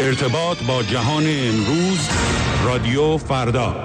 ارتباط با جهان امروز، رادیو فردا.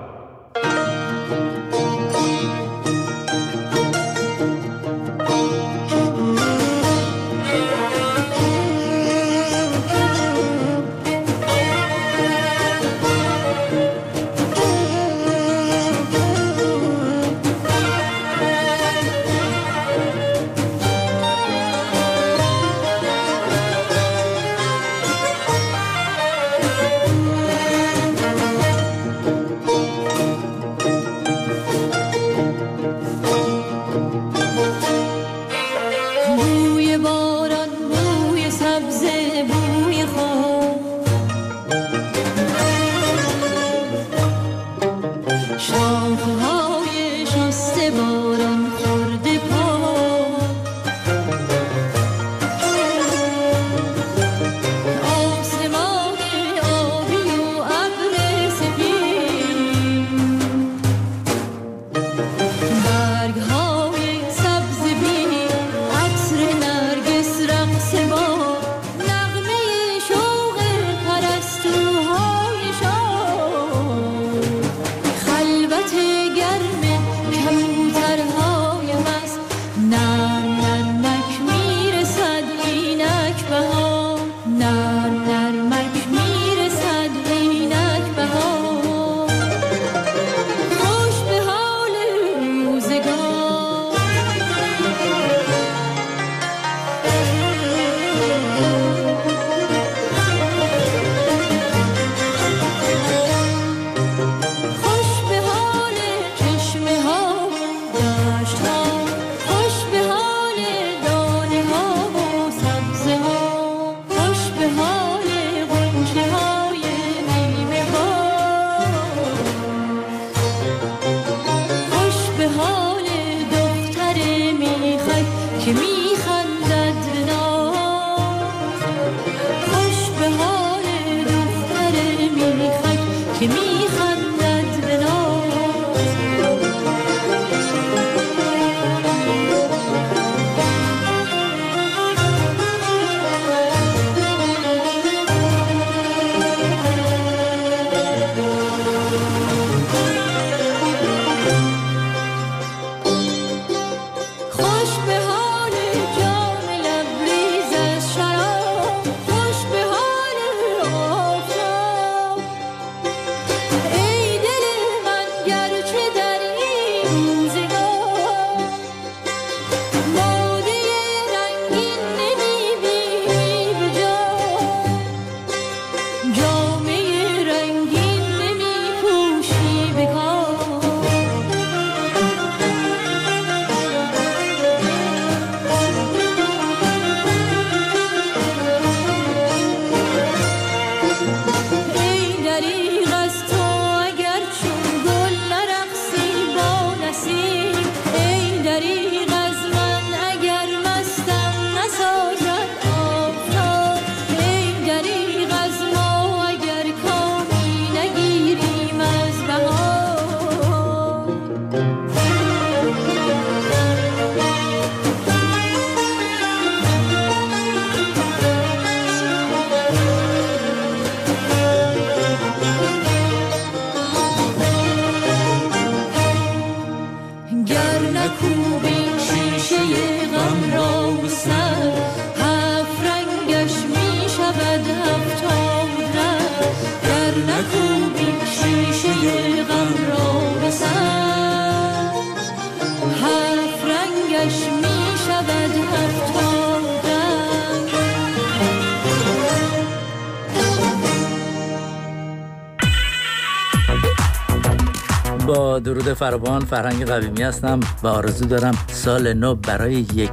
با درود فراوان، فرهنگ قویمی هستم و آرزو دارم سال نو برای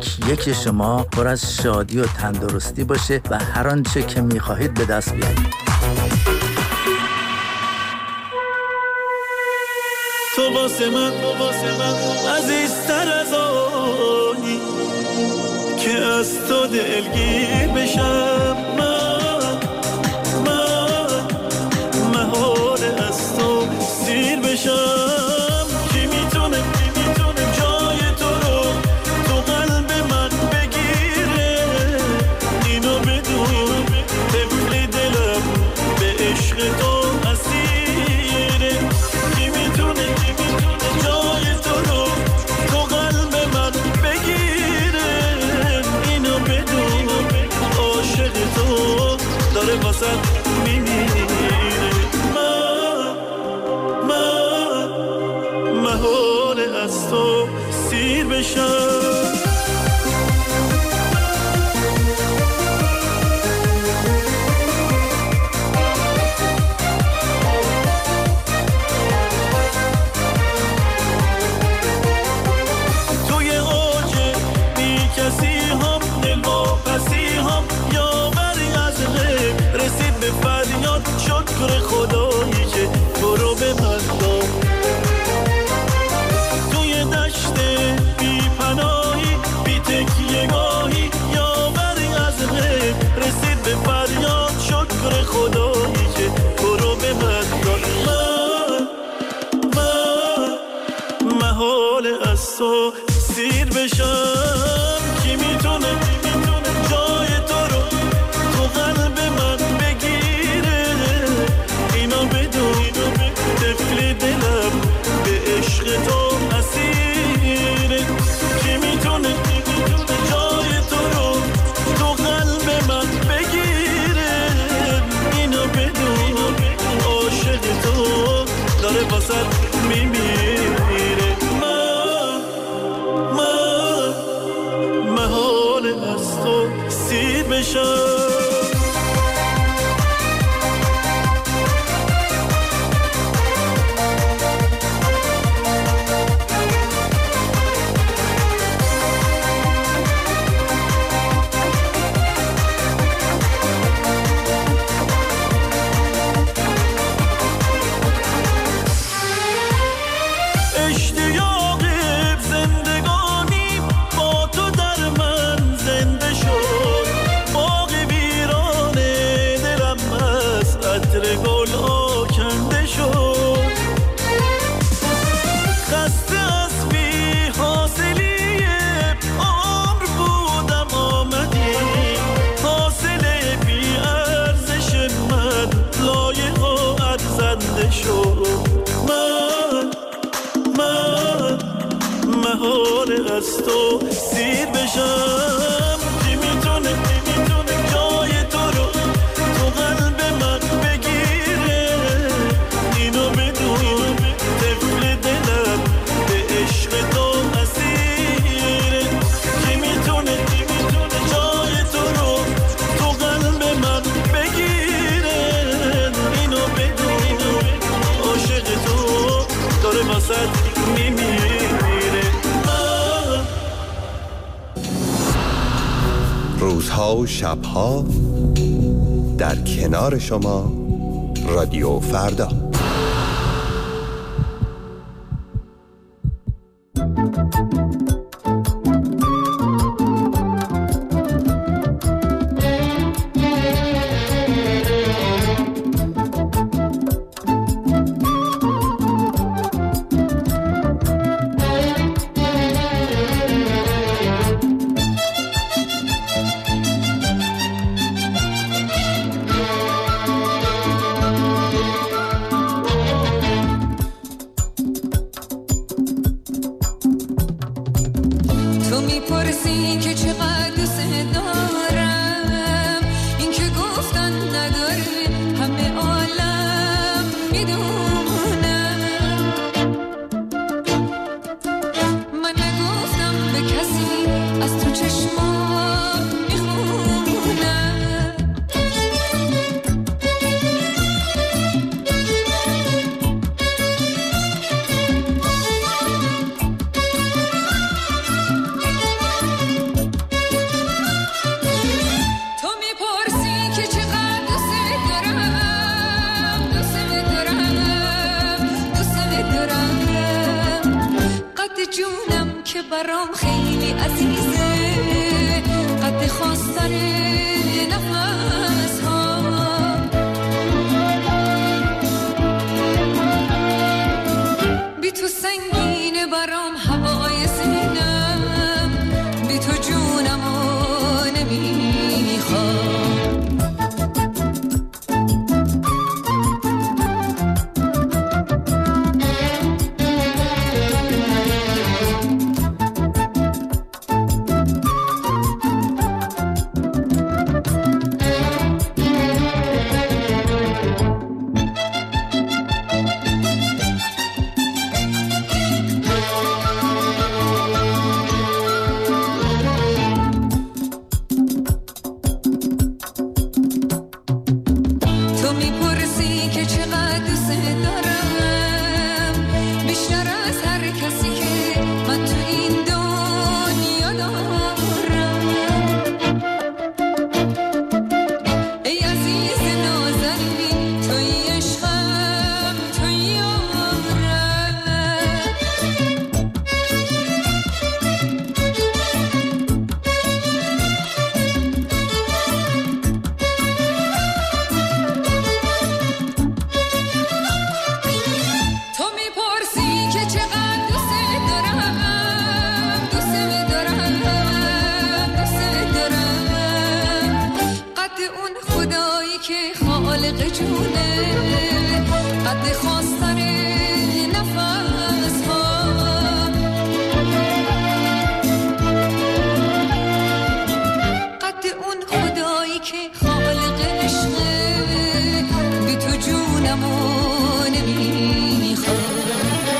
یک شما پر از شادی و تندرستی باشه و هر آنچه که می‌خواهید به دست بیارید. تو واسه من عزیزتر از آنی که از تو دلگیر بشم. من محال از تو سیر بشم. کی میتونه جای تو رو تو قلب من بگیره؟ اینو بدون طفل دلم تو داره واسه میمیره. من محاله از تو سیر بشم. توی اوج بی کسی هم دلواپسی هم یاوری از غیب رسید به فریاد شکر خدایی که تو رو به من داد. توی دشت بی پناهی بی تکیه گاهی یاوری از غیب رسید به فریاد شکر خدایی که تو رو به من داد. من محال از تو سیر بشم. کی میتونه جای تو رو تو قلب من بگیره؟ اینا بدون طفل دلم به عشق تو اسیره. کی میتونه جای تو رو تو قلب من بگیره؟ اینا بدون عاشق تو داره واسه میمیره. محال از تو سیر بشم. محال از تو سیر بشم. کی میتونه جای تو رو تو قلب من بگیره؟ اینو بدون طفل دلم به عشق تو اسیره. کی میتونه جای تو رو تو قلب من بگیره؟ اینو بدون عاشق تو داره واسه میمیره. روزها و شبها در کنار شما رادیو فردا. برام خیلی عزیزه قد خواستن نفس ها بی تو سنگینه برام هوای سینم بی تو جونمو نمیخوام اون خدایی که خالق جونه، قد خواستن نفس ها، قد اون خدایی که خالق عشقه، بی تو جونمو نمیخوام.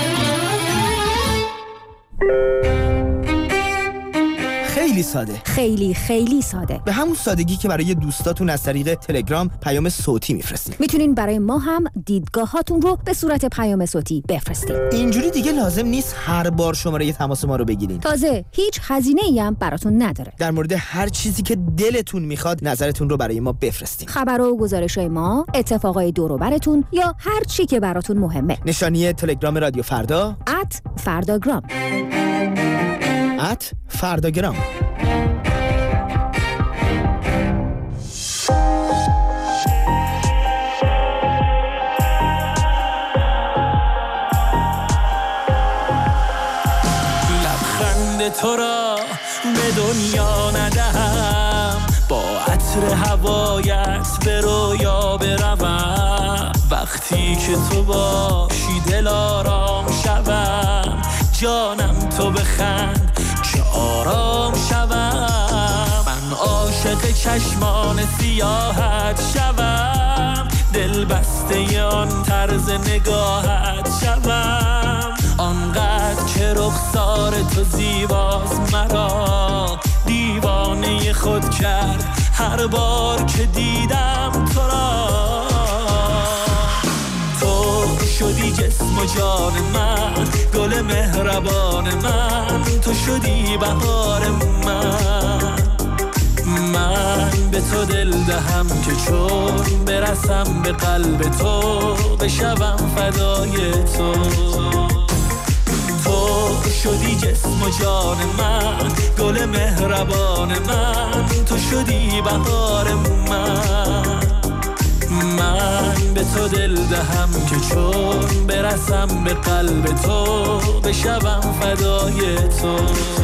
خیلی ساده، خیلی ساده، به همون سادگی که برای دوستاتون از طریق تلگرام پیام صوتی میفرستید. میتونین برای ما هم دیدگاهاتون رو به صورت پیام صوتی بفرستید. اینجوری دیگه لازم نیست هر بار شماره تماس ما رو بگیرین. تازه هیچ هزینه‌ای هم براتون نداره. در مورد هر چیزی که دلتون میخواد نظرتون رو برای ما بفرستین. خبر و گزارش‌های ما، اتفاقای دور و براتون یا هر چی که براتون مهمه. نشانی تلگرام رادیو فردا @فرداگرام. فرداگرام. لبخند تو را به دنیا ندهم، با عطر هوایت به رویا بروم. وقتی که تو باشی دل آرام شوم، جانم تو بخند که آرام شوم. من عاشق چشمان سیاحت شوم، دل بسته آن طرز نگاهت شوم. آنقدر که رخسار تو زیباست، مرا دیوانه خود کرد هر بار که دیدم تو را. تو شدی جسم و جان من، گل مهربان من، تو شدی بهار من به تو دل دهم که چون برسم به قلب تو، بشوم فدای تو. تو شدی جسم و جان من، گل مهربان من، تو شدی بهار من به تو دل دهم که چون برسم به قلب تو، بشوم فدای تو.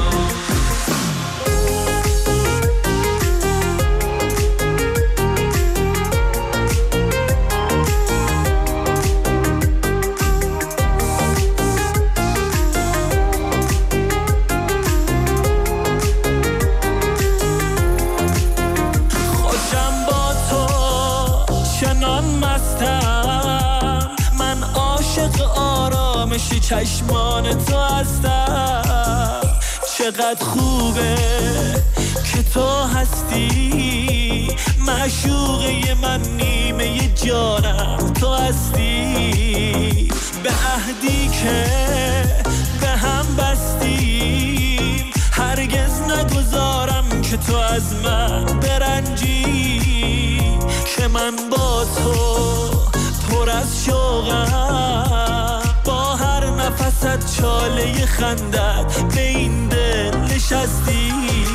چشمان تو هستم، چقدر خوبه که تو هستی. معشوقه من، نیمه جانم تو هستی. به عهدی که به هم بستیم، هرگز نگذارم که تو از من برنجی. که من با تو پر از شوقم، با هر نفست چاله خندت به این دل نشستی.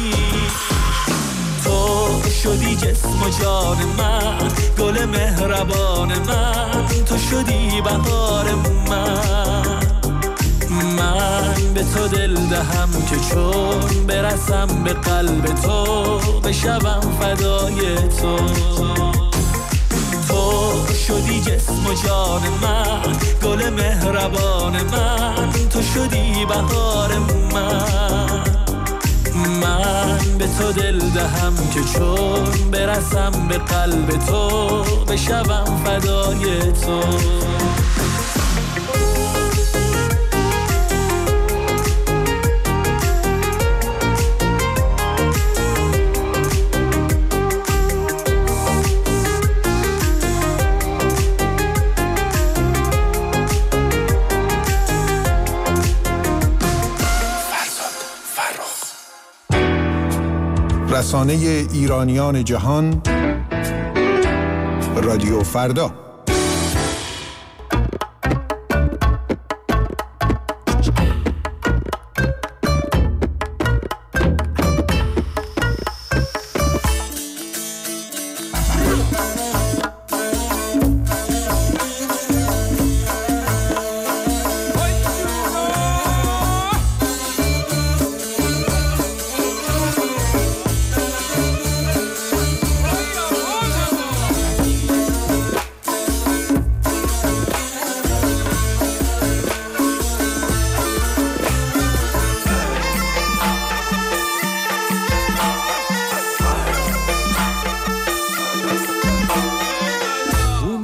تو شدی جسم و جان من، گل مهربان من، تو شدی بهار من به تو دل دهم که چون برسم به قلب تو، بشوم فدای تو. تو شدی جسم و جان من، گل مهربان من، تو شدی بهار من به تو دل دهم که چون برسم به قلب تو، بشوم فدای تو. رسانه ایرانیان جهان رادیو فردا.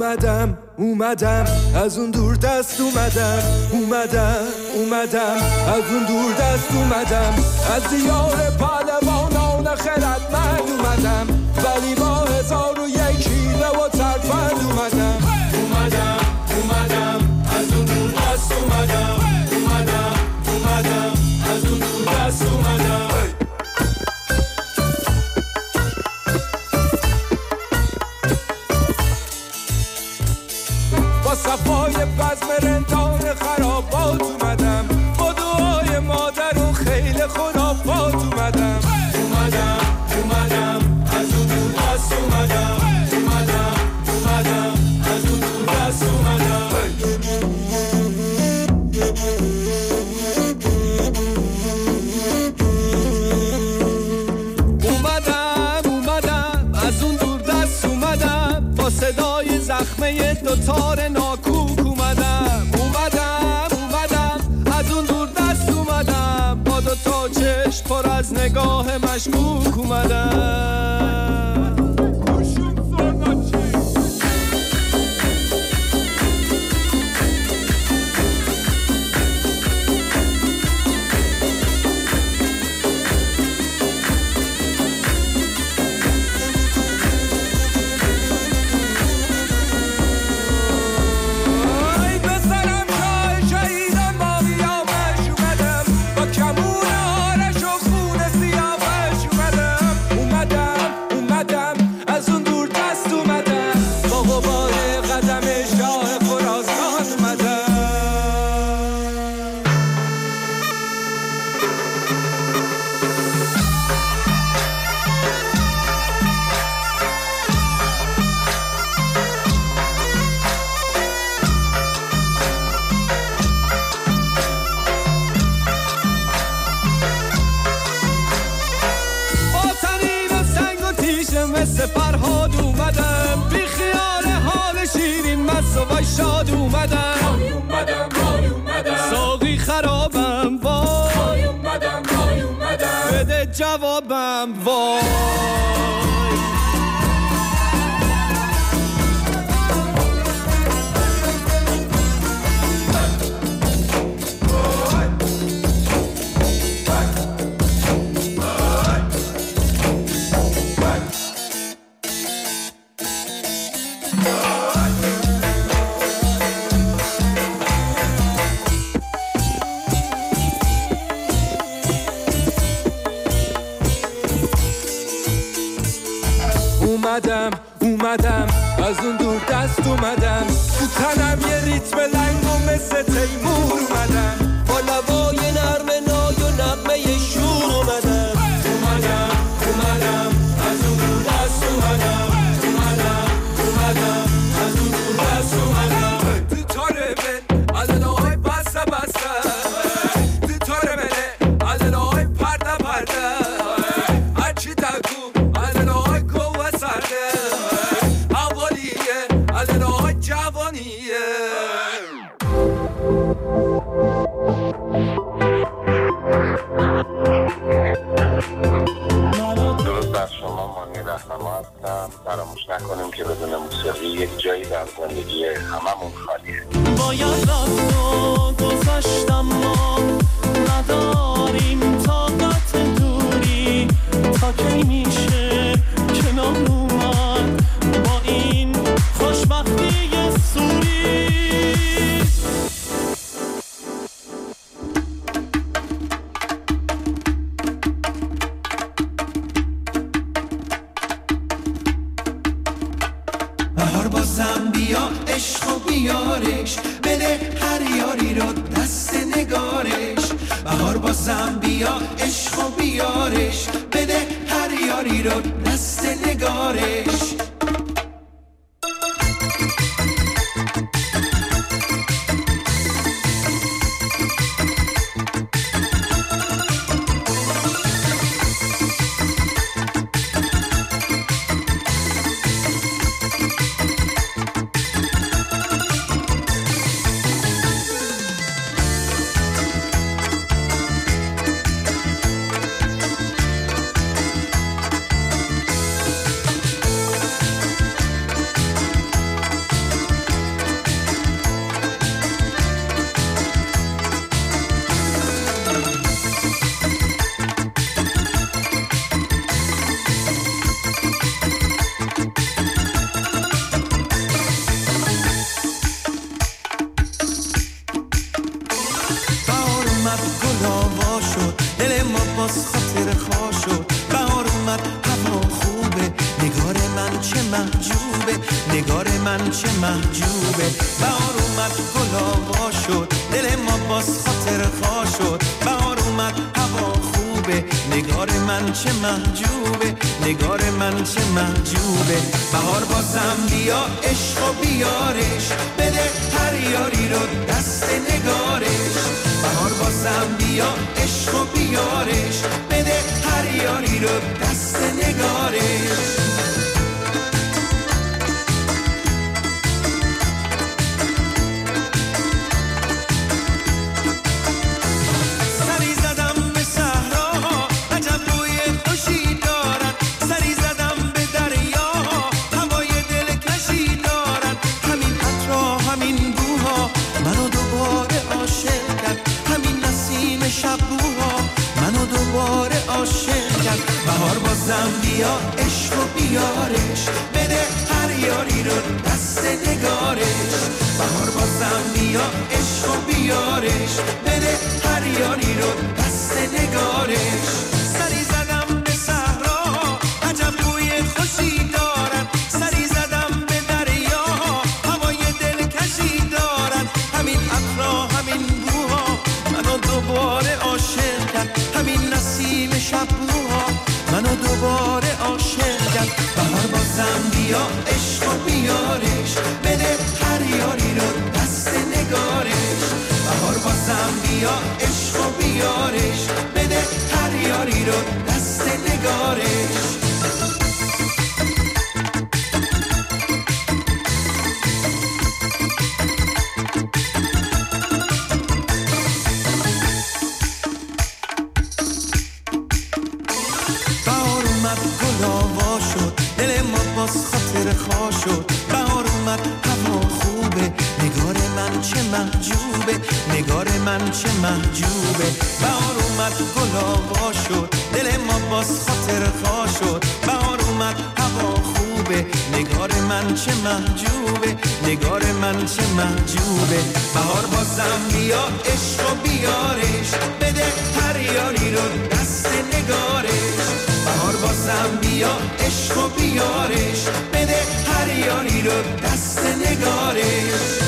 اومدم از اون دور دست اومدم از اون دور دست اومدم از دیار پهلوانان خردمند اومدم ولی با 1001 حیله و ترفند اومدم از اون دور دست اومدم از اون دور دست اومدم با صفای بزم رندان خرابات اومدم با دعای مادر و خیل خرافات اومدم از اون دور دست اومدم از اون دور دست اومدم از اون دور دست اومدم با صدای زخمه دوتار ناکوک اومدم از اون دور دست اومدم با دوتا چشم پر از نگاه مشکوک اومدم فرهاد اومدم بی خیال حال شیرین مست و شاد اومدم ساقی خرابم وای بده جوابم وای اومدم از اون دور دست اومدم تو تنم یه ریتم لنگ و مثل تیمور اومدم با لبای نرم نای و نغمه شور اومدم از اون دور دست اومدم از اون دور دست اومدم تو تاره من علنای بسته تو تاره منه علنای پرده هرچی تگو علنای کوه سرده علنای جوانیه درود بر شما، مانی رهنما هستم. فراموش نکنیم که بدون موسیقی یک جایی در زندگی هممون خالیه. باید رفت و گذاشتم ما نداریم طاقت دوری تا کی میشه کنار اومد با این خوشبختی سوری بهار بازم بیا عشق و بیارش بده هر یاری رو دست نگارش بهار بازم بیا عشق و بیارش بده هر یاری رو دست نگارش باز خاطر خواه شد. بهار اومد هوا خوبه، نگار من چه محجوبه، نگار من چه محجوبه. بهار اومد گلابا شد، دل ما باز خاطر خواه شد. بهار اومد هوا خوبه، نگار من چه محجوبه، نگار من چه محجوبه. بهار بازم بیا عشق و بیارش، بده هر یاری رو دست نگارش. بهار بازم بیا عشق و بیارش، بده هر یاری رو دست نگارش. بهار بازم بیا عشق و بیارش، بده هر یاری رو دست نگارش. بهار بازم بیا عشق و بیارش، بده هر یاری رو دست نگارش. سری زدم به صحرا عجب بوی خوشی دارن، سری زدم به دریا هوای دلکشی دارن. همین عطرها همین بوها منو دوباره عاشق کرد، همین نسیم شبوها منو دوباره عاشق کرد. بهار بازم بیا عشق و بیارش، بده هر یاری رو دست نگارش. بهار بازم بیا عشق و بیارش، بده هر یاری رو دست نگارش. خاطر خواه شد. بهار اومد هوا خوبه، نگار من چه محجوبه، نگار من چه محجوبه. بهار اومد گلابا شد، دل ما باز خاطر خواه شد. بهار اومد هوا خوبه، نگار من چه محجوبه، نگار من چه محجوبه. بهار بازم بیا عشق و بیارش، بده هر یاری رو دست نگارش. بهار بازم بیا عشق و بیارش، بده هر یاری رو دست نگارش.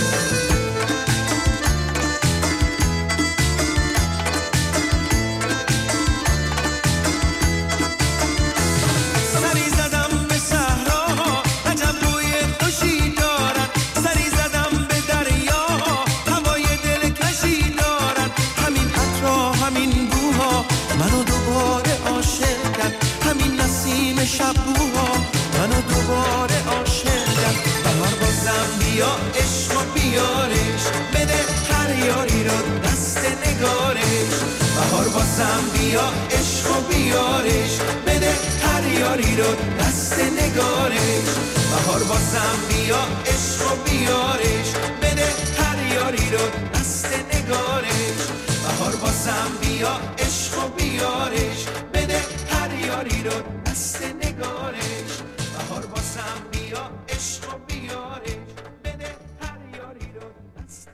سری زدم به صحرا عجب بوی خوشی دارن، سری زدم به دریا هوای دلکشی دارن. همین عطرها همین بوها منو دوباره عاشق کرد، همین نسیم شبوها منو دوباره عاشق کرد. بهار بازم بیا عشق و بیارش، بده هر یاری رو دست نگارش. بهار بازم بیا عشق و بیارش، بده هر یاری رو دست نگارش. بهار بازم بیا عشق و بیارش، بده هر یاری رو دست نگارش. بهار بازم بیا عشق و بیارش، بده هر یاری رو دست نگارش. بهار بازم بیا عشق و بیارش، بده هر یاری رو دست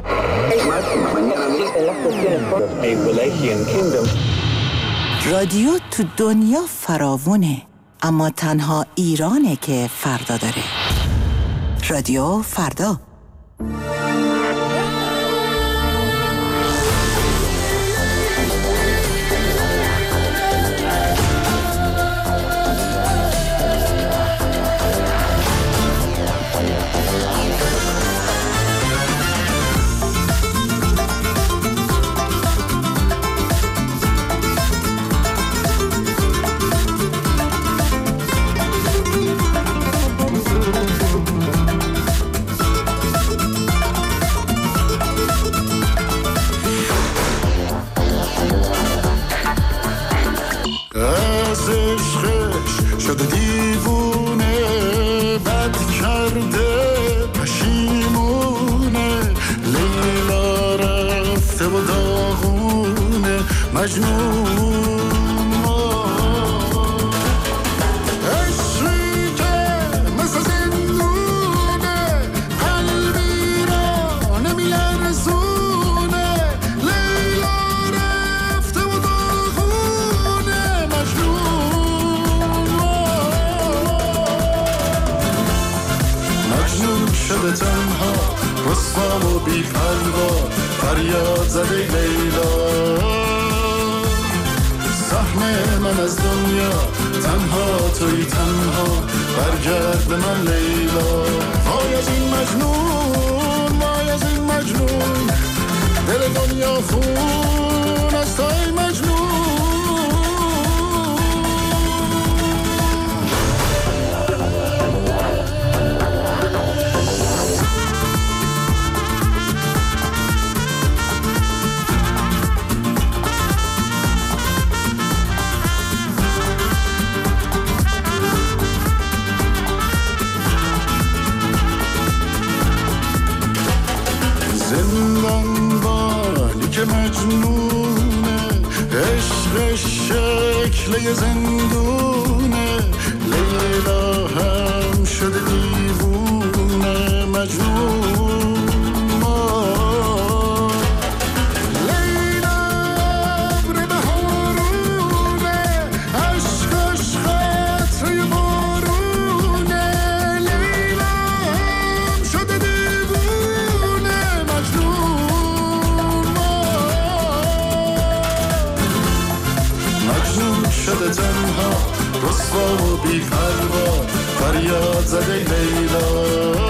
نگارش. رادیو تو دنیا فراوونه، اما تنها ایرانه که فردا داره. رادیو فردا. شده دیوونه، بد کرده پشیمونه، لیلا رفته و داغونه مجنون. عشقی که مثل زندونه، قلبی را نمیلرزونه، لیلا رفته و داغونه مجنون شده تنها رسوا و بی پروا فریاد زده لیلا سهم من از دنیا تنها توی تنها برگرد به من لیلا وای از این مجنون وای از این مجنون دل دنیا خون از توی مجنون که مجنونه عشق شکل زندونه لیلا هم شده دیوونه مجنون لیلا ابر بهارونه عشقش خطره بارونه لیلا هم شده دیوونه مجنون شده تنها رسوا و بی پروا فریاد زده لیلا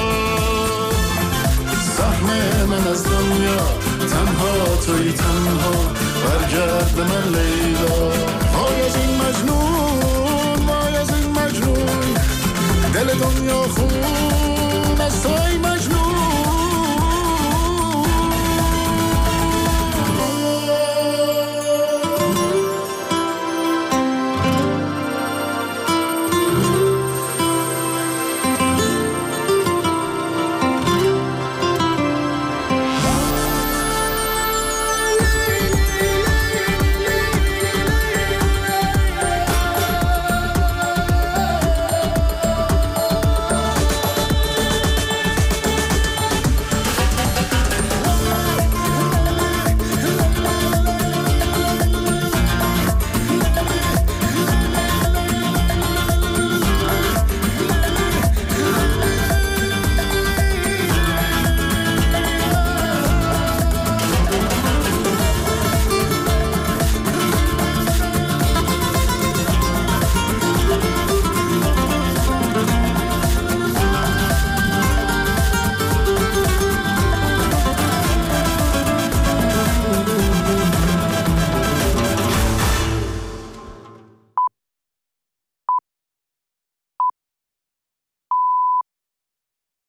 سهم من از دنیا تنها توی تنها برگرد به من لیلا